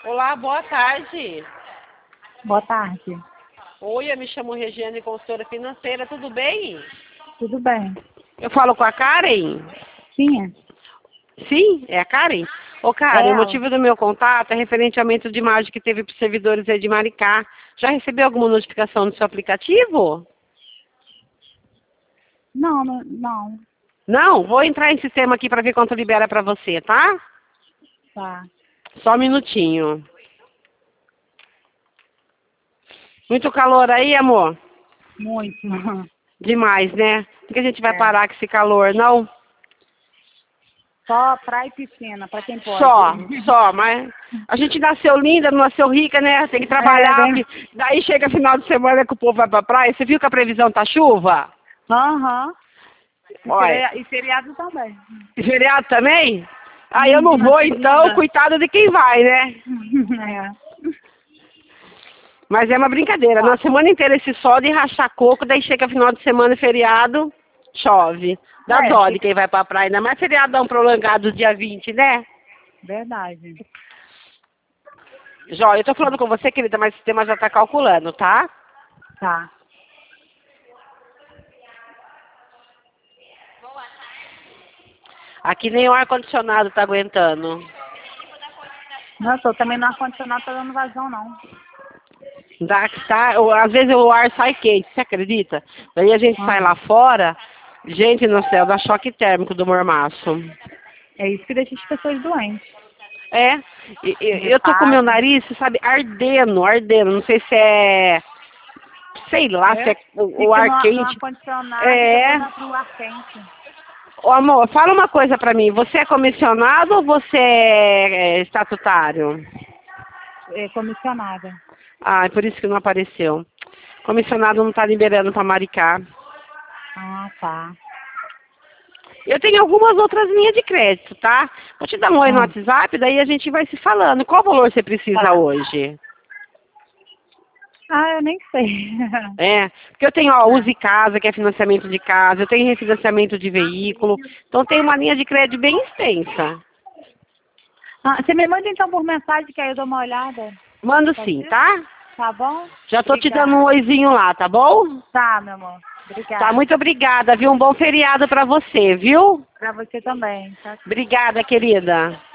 Olá, boa tarde. Boa tarde. Oi, eu me chamo Regiane, consultora financeira, tudo bem? Tudo bem? Eu falo com a Karen? Sim, é. Sim, é a Karen? Ô, É Karen, o ela. motivo do meu contato é referente ao aumento de margem que teve para os servidores aí de Maricá. Já recebeu alguma notificação no seu aplicativo? Não, não, não. Não? Vou entrar em sistema aqui para ver quanto libera para você, tá? Tá. Só um minutinho. Muito calor aí, amor? Muito. Demais, né? Por que a gente vai É. parar com esse calor, não? Só praia e piscina, pra quem pode. Só, mas a gente nasceu linda, não nasceu rica, né? Tem que É, trabalhar, bem. daí chega final de semana que o povo vai pra praia. Você viu que a previsão tá chuva? Aham. Olha, E feriado também. e feriado também? Ah, eu não Na vou então, segunda. coitado de quem vai, né? É. Mas é uma brincadeira, na semana inteira esse sol de rachar coco, daí chega final de semana e feriado, chove. Dá É, dó de quem vai pra praia, ainda mais feriadão prolongado dia 20, né? verdade. Jóia, eu tô falando com você, querida, mas o sistema já tá calculando, tá? Tá. Aqui nem o ar-condicionado tá aguentando. Nossa, eu também no ar-condicionado tá dando vazão, não. Às vezes o ar sai quente, você acredita? Daí a gente sai lá Aham. fora, gente no céu, dá choque térmico do mormaço. É isso que deixa as pessoas doentes. É, eu tô com meu Gripada. nariz, você sabe, ardendo, não sei se é, sei lá, se É. é o Fica ar no quente. ar-condicionado e depois É, vai pro ar quente. ô amor, fala uma coisa pra mim, você é comissionado ou você é estatutário? É comissionada. Ah, é por isso que não apareceu. Comissionado não tá liberando pra Maricá. Ah, tá. Eu tenho algumas outras linhas de crédito, tá? Vou te dar um oi no Ah, WhatsApp, daí a gente vai se falando. Qual valor você precisa tá. hoje? Ah, eu nem sei. É, porque eu tenho, ó, Tá. Use Casa, que é financiamento de casa, eu tenho refinanciamento de veículo, então tem uma linha de crédito bem extensa. Ah, você me manda então por mensagem que aí eu dou uma olhada. Mando Pode sim, ser? tá? Tá bom? Já tô te dando um Obrigada. oizinho lá, tá bom? Tá, meu amor. Tá, Obrigada. muito obrigada, viu? Um bom feriado pra você, viu? Pra você também. Tchau, tchau. Obrigada, querida.